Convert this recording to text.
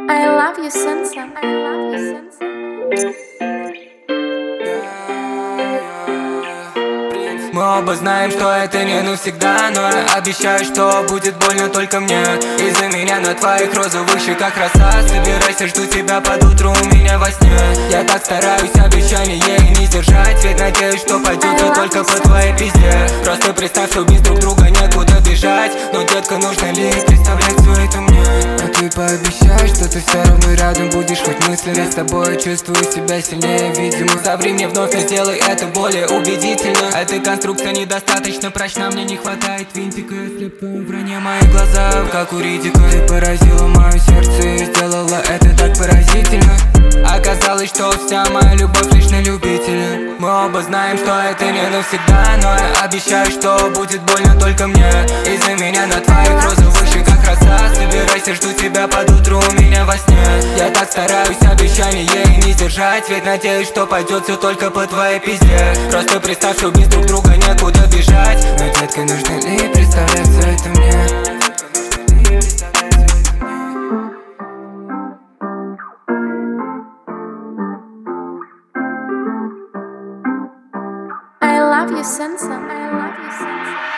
I love you, Sansa. I love you, Sansa. Мы оба знаем, что это не навсегда, но я обещаю, что будет больно только мне. Из-за меня на твоих розовых щеках роса. Собирайся, жду тебя под утро у меня во сне. Я так стараюсь, обещания их не сдержать, ведь надеюсь, что пойдет все только по твоей пизде. Просто представь, что без друг друга некуда бежать. Но, детка, нужно ли представлять все это мне? А ты пообещай, что ты все равно рядом будешь, хоть мысленно. С тобой чувствую себя сильнее, видимо. Соври мне вновь, но сделай это более убедительно. Эта конструкция недостаточно прочна, мне не хватает винтика. Если б в вранье мои глаза, как у Ридика. Ты поразила мое сердце и сделала это так поразительно. Оказалось, что вся моя любовь лишь на любителя. Мы оба знаем, что это не навсегда, но я обещаю, что будет больно только мне. Из-за меня на твоих розовых щеках роса. Собирайся, жду тебя под утро у меня во сне. Я так стараюсь, обещания их не сдержать, ведь надеюсь, что пойдет все только по твоей пизде. Просто представь, что без друг друга некуда бежать. Но, детка, нужно ли представлять все это мне? I love you, Sansa. I love you, Sansa.